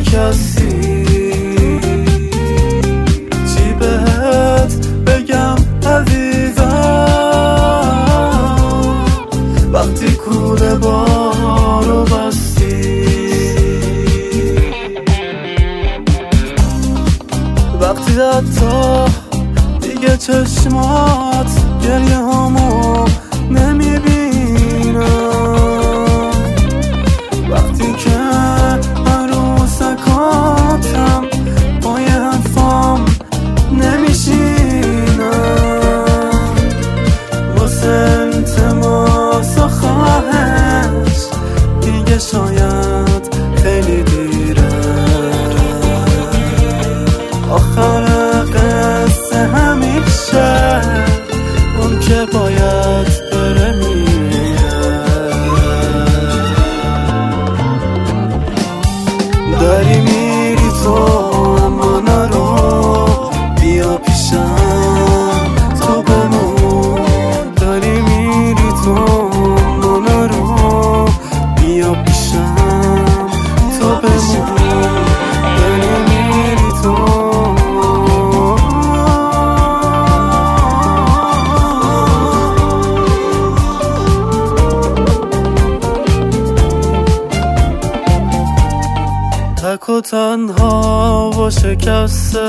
کسی چی بهت بگم عزیزم وقتی کوله بارو بستی، وقتی حتی دیگه چشمات گریه هامو نمیبینم، وقتی که عروسکاتم پای حرفام نمیشینم، واسه التماس و خواهش دیگه شاید خیلی دیره، آخر قصه همیشه اون که باید بره میره. داری میری تو اما نرو، بیا پیشم تو بمون، داری میری تو اما نرو، بیا پیشم تو بمون، داری میری تو. تک و تنها و شکسته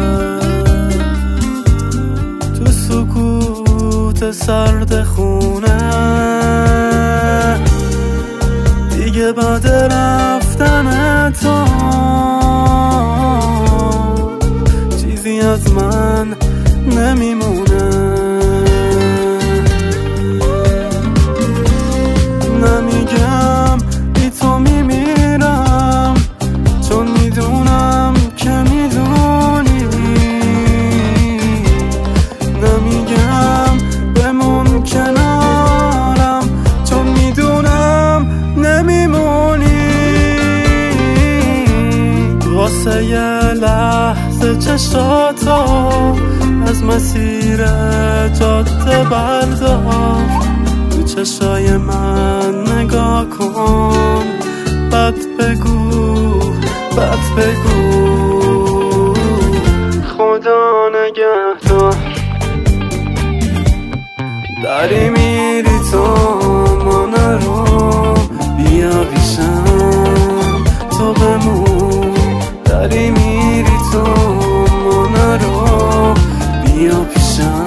تو سکوت سرد خونه، دیگه بعد رفتن تو چیزی از من نمیمونه، نمیگم بی تو میمیرم چون میدونم که میدونی، نمیگم بمون کنارم چون میدونم نمیمونی، واسه یه لحظه چشاتو از مسیر جاده بردار، تو چشای من نگاه کن، بد بگو خدا نگهدار. داری میری تو ما نرو، بیا پیشم تو بمون، داری میری تو ما نرو، بیا پیشم